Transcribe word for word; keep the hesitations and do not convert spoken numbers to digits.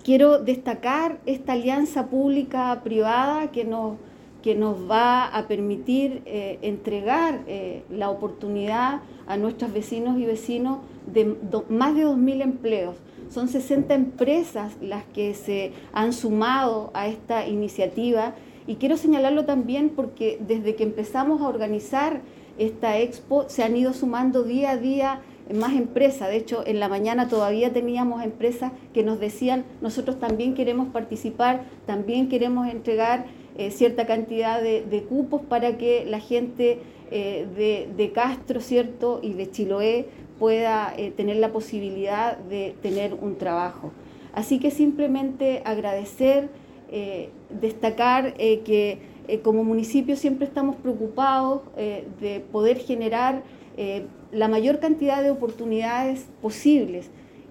quiero destacar esta alianza pública-privada que nos, que nos va a permitir eh, entregar eh, la oportunidad a nuestros vecinos y vecinos de do, más de dos mil empleos. Son sesenta empresas las que se han sumado a esta iniciativa, y quiero señalarlo también porque desde que empezamos a organizar esta expo se han ido sumando día a día más empresas. De hecho, en la mañana todavía teníamos empresas que nos decían: nosotros también queremos participar, también queremos entregar eh, cierta cantidad de, de cupos para que la gente eh, de, de Castro, ¿cierto?, y de Chiloé pueda eh, tener la posibilidad de tener un trabajo. Así que simplemente agradecer, eh, destacar eh, que eh, como municipio siempre estamos preocupados eh, de poder generar eh, la mayor cantidad de oportunidades posibles.